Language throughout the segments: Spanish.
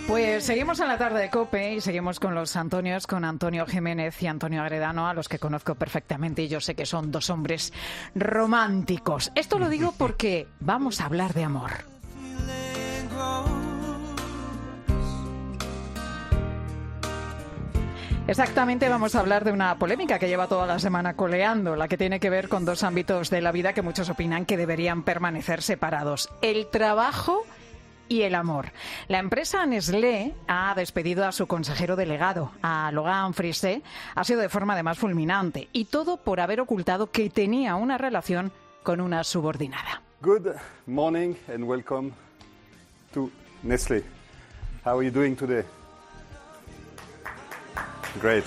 Pues seguimos en la tarde de COPE y seguimos con los Antonios, con Antonio Jiménez y Antonio Agredano, a los que conozco perfectamente y yo sé que son dos hombres románticos. Esto lo digo porque vamos a hablar de amor. Exactamente, vamos a hablar de una polémica que lleva toda la semana coleando, la que tiene que ver con dos ámbitos de la vida que muchos opinan que deberían permanecer separados: el trabajo y el amor. La empresa Nestlé ha despedido a su consejero delegado, a Logan Frisé. Ha sido de forma además fulminante, y todo por haber ocultado que tenía una relación con una subordinada. Good morning and welcome to Nestlé. How are you doing today? Great.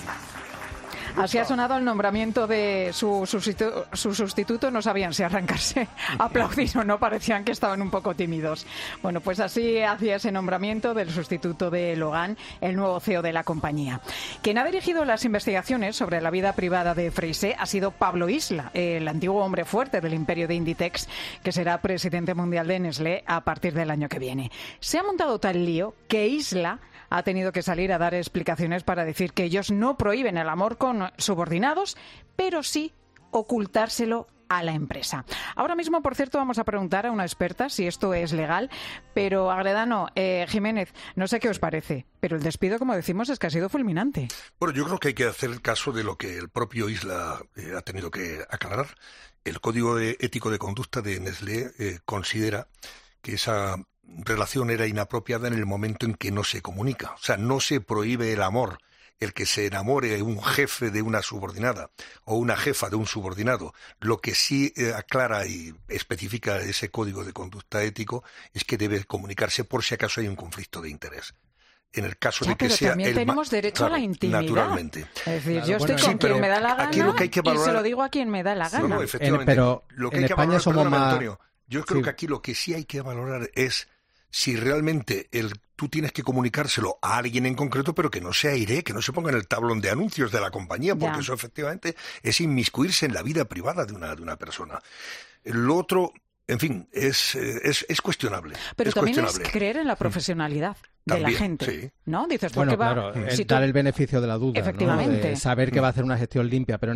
Así ha sonado el nombramiento de su sustituto. No sabían si arrancarse a aplaudir o no, parecían que estaban un poco tímidos. Bueno, pues así hacía ese nombramiento del sustituto de Logan, el nuevo CEO de la compañía. Quien ha dirigido las investigaciones sobre la vida privada de Frisé ha sido Pablo Isla, el antiguo hombre fuerte del imperio de Inditex, que será presidente mundial de Nestlé a partir del año que viene. Se ha montado tal lío que Isla ha tenido que salir a dar explicaciones para decir que ellos no prohíben el amor con subordinados, pero sí ocultárselo a la empresa. Ahora mismo, por cierto, vamos a preguntar a una experta si esto es legal, pero Agredano, Jiménez, no sé qué os parece, pero el despido, como decimos, es que ha sido fulminante. Bueno, yo creo que hay que hacer caso de lo que el propio Isla ha tenido que aclarar. El Código Ético de Conducta de Nestlé considera que esa relación era inapropiada en el momento en que no se comunica. O sea, no se prohíbe el amor, el que se enamore un jefe de una subordinada o una jefa de un subordinado. Lo que sí aclara y especifica ese código de conducta ético es que debe comunicarse por si acaso hay un conflicto de interés. En el caso de que pero sea también tenemos derecho a la intimidad. Naturalmente. Es decir, yo estoy con quien me da la gana y se lo digo a quien me da la gana. No, efectivamente. Pero lo que en hay que España valorar, somos más... Antonio, yo creo que aquí lo que sí hay que valorar es si realmente tú tienes que comunicárselo a alguien en concreto, pero que no se airee, que no se ponga en el tablón de anuncios de la compañía, porque eso efectivamente es inmiscuirse en la vida privada de una persona. Lo otro, en fin, es cuestionable. Pero es también cuestionable. es creer en la profesionalidad de También, la gente, sí. ¿no? Dices, ¿por Bueno, qué va? claro, Si dar el beneficio de la duda, Efectivamente. ¿no? De saber que va a hacer una gestión limpia, pero en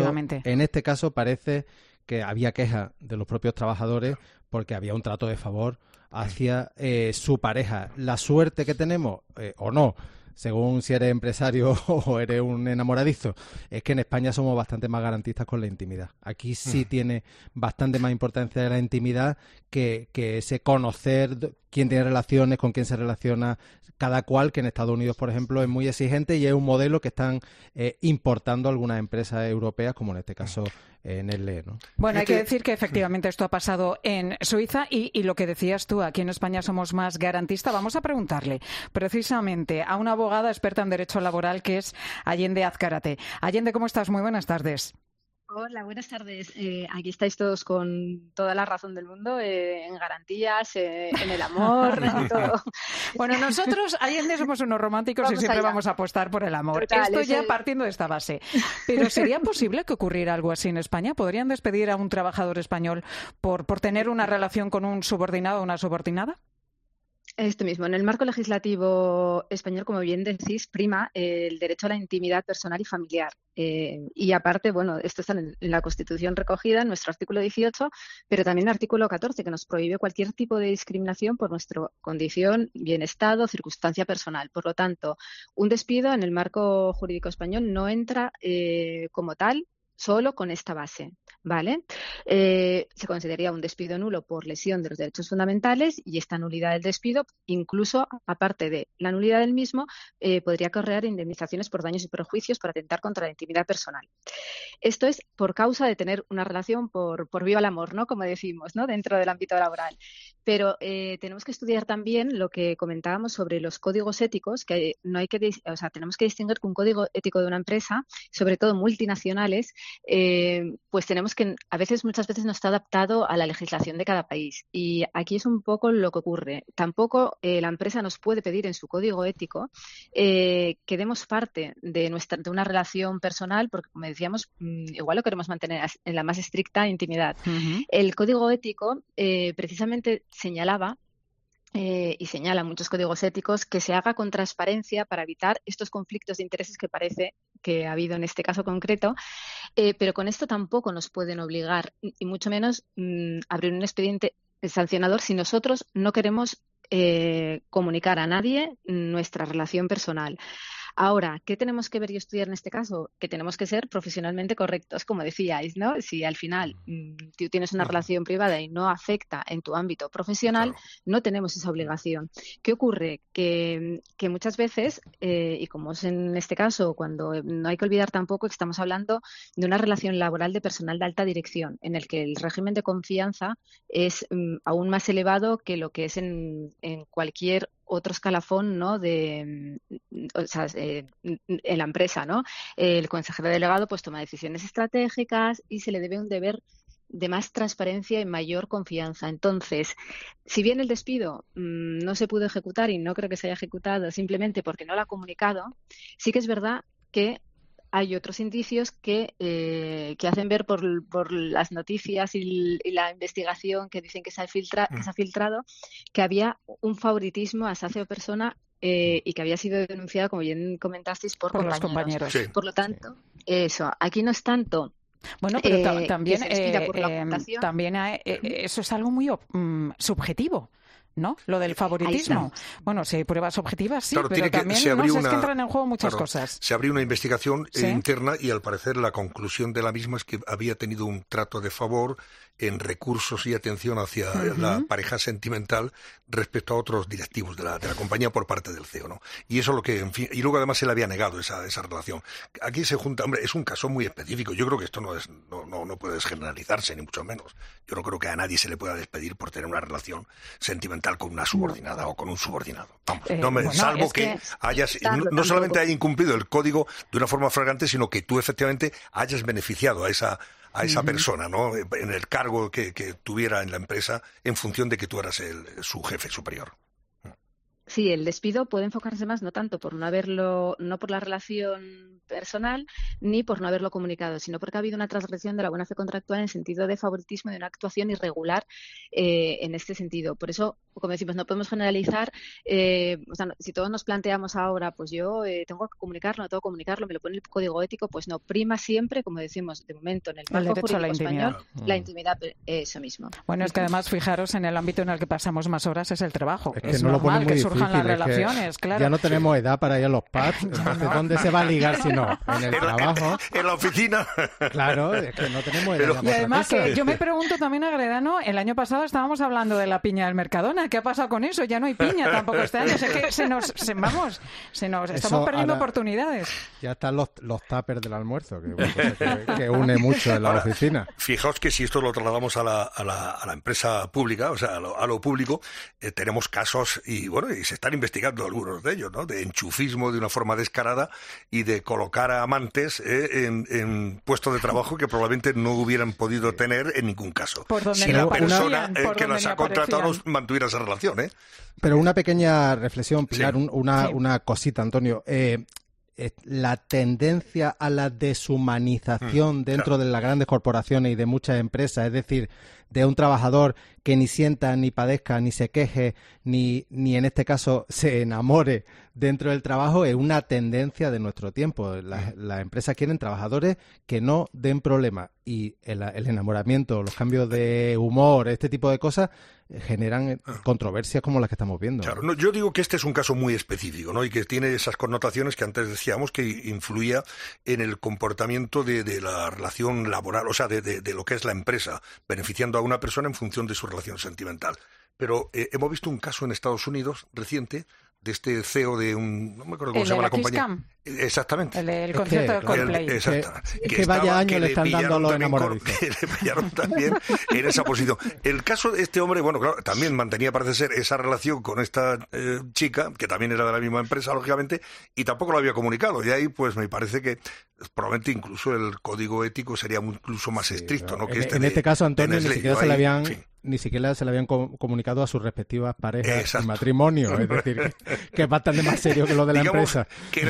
este caso parece que había quejas de los propios trabajadores porque había un trato de favor hacia su pareja. La suerte que tenemos, o no, según si eres empresario o eres un enamoradizo, es que en España somos bastante más garantistas con la intimidad. Aquí sí tiene bastante más importancia la intimidad que ese conocer quién tiene relaciones, con quién se relaciona cada cual, que en Estados Unidos, por ejemplo, es muy exigente y es un modelo que están importando algunas empresas europeas, como en este caso Nestlé, ¿no? Bueno, hay que decir que efectivamente esto ha pasado en Suiza y lo que decías tú, aquí en España somos más garantistas. Vamos a preguntarle precisamente a una abogada experta en derecho laboral que es Allende Azcárate. Allende, ¿cómo estás? Muy buenas tardes. Hola, buenas tardes. Aquí estáis todos con toda la razón del mundo, en garantías, en el amor, en todo. Bueno, nosotros, Allende, somos unos románticos y siempre vamos a apostar por el amor. Total, esto ya partiendo de esta base. Pero ¿sería posible que ocurriera algo así en España? ¿Podrían despedir a un trabajador español por tener una relación con un subordinado o una subordinada? Esto mismo, en el marco legislativo español, como bien decís, prima el derecho a la intimidad personal y familiar. Y aparte, bueno, esto está en la Constitución recogida, en nuestro artículo 18, pero también en el artículo 14, que nos prohíbe cualquier tipo de discriminación por nuestra condición, bienestar o circunstancia personal. Por lo tanto, un despido en el marco jurídico español no entra como tal solo con esta base, ¿vale? Se consideraría un despido nulo por lesión de los derechos fundamentales y esta nulidad del despido, incluso aparte de la nulidad del mismo, podría acarrear indemnizaciones por daños y perjuicios por atentar contra la intimidad personal. Esto es por causa de tener una relación por viva el amor, ¿no? Como decimos, ¿no? Dentro del ámbito laboral. Pero tenemos que estudiar también lo que comentábamos sobre los códigos éticos, que no hay que, tenemos que distinguir que un código ético de una empresa, sobre todo multinacionales, pues tenemos que, muchas veces no está adaptado a la legislación de cada país. Y aquí es un poco lo que ocurre. Tampoco la empresa nos puede pedir en su código ético que demos parte de una relación personal, porque como decíamos, igual lo queremos mantener en la más estricta intimidad. Uh-huh. El código ético precisamente señalaba y señala muchos códigos éticos, que se haga con transparencia para evitar estos conflictos de intereses que parece que ha habido en este caso concreto, pero con esto tampoco nos pueden obligar, y mucho menos abrir un expediente sancionador si nosotros no queremos comunicar a nadie nuestra relación personal. Ahora, ¿qué tenemos que ver y estudiar en este caso? Que tenemos que ser profesionalmente correctos, como decíais, ¿no? Si al final tú tienes una relación privada y no afecta en tu ámbito profesional, no tenemos esa obligación. ¿Qué ocurre? Que muchas veces, y como es en este caso, cuando no hay que olvidar tampoco que estamos hablando de una relación laboral de personal de alta dirección, en el que el régimen de confianza es aún más elevado que lo que es en cualquier otro escalafón, ¿no? En la empresa, ¿no? El consejero delegado pues toma decisiones estratégicas y se le debe un deber de más transparencia y mayor confianza. Entonces, si bien el despido no se pudo ejecutar y no creo que se haya ejecutado simplemente porque no lo ha comunicado, sí que es verdad que hay otros indicios que hacen ver por las noticias y la investigación que dicen que se ha filtrado que había un favoritismo a esa persona y que había sido denunciada, como bien comentasteis, por los compañeros. Sí. Por lo tanto, eso, aquí no es tanto. Bueno, pero también eso es algo muy subjetivo, ¿no? Lo del favoritismo. Bueno, si hay pruebas objetivas, sí, claro, pero también es que entran en juego muchas cosas. Se abrió una investigación interna y al parecer la conclusión de la misma es que había tenido un trato de favor en recursos y atención hacia la pareja sentimental respecto a otros directivos de la compañía por parte del CEO, ¿no? Y eso es lo que, en fin, y luego además se le había negado esa relación. Aquí se junta, hombre, es un caso muy específico. Yo creo que esto no puede generalizarse, ni mucho menos. Yo no creo que a nadie se le pueda despedir por tener una relación sentimental con una subordinada o con un subordinado. Vamos, salvo que hayas, no solamente haya incumplido el código de una forma flagrante, sino que tú efectivamente hayas beneficiado a esa persona, ¿no? En el cargo que tuviera en la empresa en función de que tú eras su jefe superior. Sí, el despido puede enfocarse más no tanto por no por la relación personal ni por no haberlo comunicado, sino porque ha habido una transgresión de la buena fe contractual en sentido de favoritismo, de una actuación irregular en este sentido. Por eso, como decimos, no podemos generalizar. Si todos nos planteamos ahora, pues yo tengo que comunicarlo, no tengo que comunicarlo, me lo pone el código ético, pues no, prima siempre, como decimos, de momento en el marco jurídico español, la intimidad, eso mismo. Bueno, es que además, fijaros, en el ámbito en el que pasamos más horas es el trabajo. Es normal lo pone muy que difícil. Las relaciones, claro. Ya no tenemos edad para ir a los pubs. Entonces, ¿dónde se va a ligar si no? En el trabajo. En la oficina. Claro, es que no tenemos edad. Y además que yo me pregunto también, Agredano, el año pasado estábamos hablando de la piña del Mercadona. ¿Qué ha pasado con eso? Ya no hay piña tampoco este año. Es que estamos perdiendo oportunidades. Ya están los tuppers del almuerzo, que une mucho en la oficina. Fijaos que si esto lo trasladamos a la empresa pública, o sea, a lo público, tenemos casos y se están investigando algunos de ellos, ¿no? De enchufismo de una forma descarada y de colocar a amantes en puestos de trabajo que probablemente no hubieran podido tener en ningún caso. Si la persona que las ha contratado mantuviera esa relación, ¿eh? Pero una pequeña reflexión, Pilar, una cosita, Antonio. La tendencia a la deshumanización dentro de las grandes corporaciones y de muchas empresas, es decir, de un trabajador que ni sienta, ni padezca, ni se queje, ni en este caso se enamore dentro del trabajo, es una tendencia de nuestro tiempo. Las empresas quieren trabajadores que no den problemas y el enamoramiento, los cambios de humor, este tipo de cosas generan controversias como las que estamos viendo. Claro, no, yo digo que este es un caso muy específico, ¿no? Y que tiene esas connotaciones que antes decíamos que influía en el comportamiento de la relación laboral, o sea, de lo que es la empresa, beneficiando a una persona en función de su relación sentimental. Pero hemos visto un caso en Estados Unidos reciente de este CEO de no me acuerdo cómo se llama la compañía. Camp. Exactamente. El concierto de Coldplay. Exactamente. Que vaya año le están dando a los enamorados. Que le pillaron también en esa posición. El caso de este hombre, claro, también mantenía, parece ser, esa relación con esta chica, que también era de la misma empresa, lógicamente, y tampoco lo había comunicado. Y ahí, pues, me parece que probablemente incluso el código ético sería incluso más estricto, ¿no? Que en este caso, Antonio, ni siquiera se le habían comunicado a sus respectivas parejas en matrimonio. Es decir, que es bastante más serio que lo de la empresa. Que les pillaron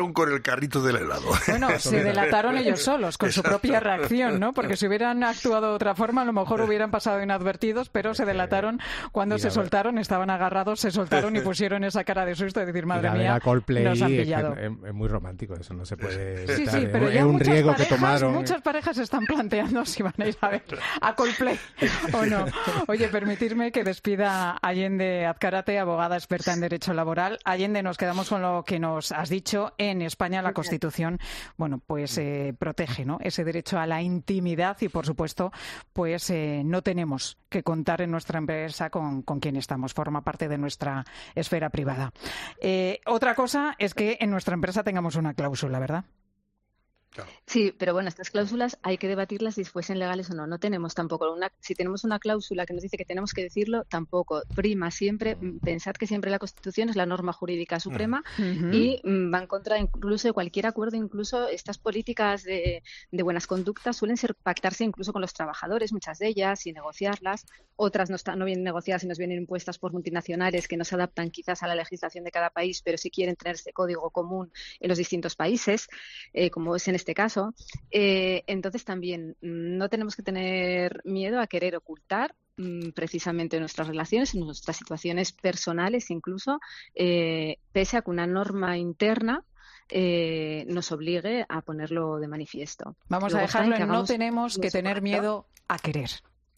delataron con el carrito del helado. Bueno, se delataron ellos solos, con su propia reacción, ¿no? Porque si hubieran actuado de otra forma, a lo mejor hubieran pasado inadvertidos, pero se delataron cuando se soltaron, estaban agarrados, se soltaron y pusieron esa cara de susto de decir, madre mía, nos han pillado. Es muy romántico, eso no se puede Sí, evitar. pero es ya un riesgo que tomaron. Muchas parejas se están planteando si van a ir a ver a Coldplay o no. Oye, permitirme que despida a Allende Azcárate, abogada experta en Derecho Laboral. Allende, nos quedamos con lo que nos has dicho. En España la Constitución, bueno, pues protege, ¿no?, ese derecho a la intimidad y, por supuesto, pues no tenemos que contar en nuestra empresa con quién estamos. Forma parte de nuestra esfera privada. Otra cosa es que en nuestra empresa tengamos una cláusula, ¿verdad? Claro. Sí, pero bueno, estas cláusulas hay que debatirlas si fuesen legales o no. No tenemos tampoco si tenemos una cláusula que nos dice que tenemos que decirlo, tampoco. Prima siempre, pensad que siempre la Constitución es la norma jurídica suprema y va en contra incluso de cualquier acuerdo. Incluso estas políticas de buenas conductas suelen pactarse incluso con los trabajadores, muchas de ellas, y negociarlas. Otras no vienen negociadas y nos vienen impuestas por multinacionales que no se adaptan quizás a la legislación de cada país, pero sí quieren tener ese código común en los distintos países, como es en este caso. Entonces también no tenemos que tener miedo a querer ocultar precisamente nuestras relaciones, nuestras situaciones personales incluso, pese a que una norma interna nos obligue a ponerlo de manifiesto. Vamos a dejarlo en no tenemos que tener miedo a querer.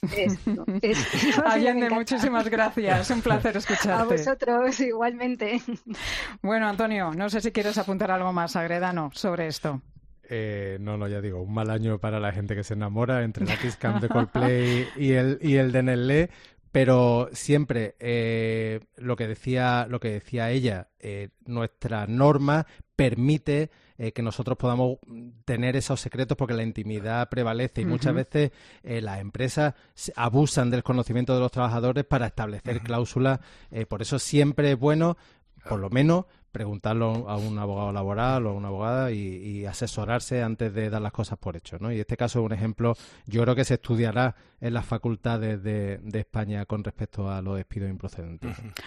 Allende, muchísimas gracias. Un placer escucharte. A vosotros, igualmente. Bueno, Antonio, no sé si quieres apuntar algo más, Agredano, sobre esto. No, ya digo, un mal año para la gente que se enamora entre la Kiss Cam de Coldplay y el de Nestlé, pero siempre lo que decía ella, nuestra norma permite que nosotros podamos tener esos secretos porque la intimidad prevalece y muchas veces las empresas abusan del conocimiento de los trabajadores para establecer cláusulas. Por eso siempre es bueno, por lo menos, preguntarlo a un abogado laboral o a una abogada y asesorarse antes de dar las cosas por hecho, ¿no? Y este caso es un ejemplo, yo creo que se estudiará en las facultades de España con respecto a los despidos improcedentes.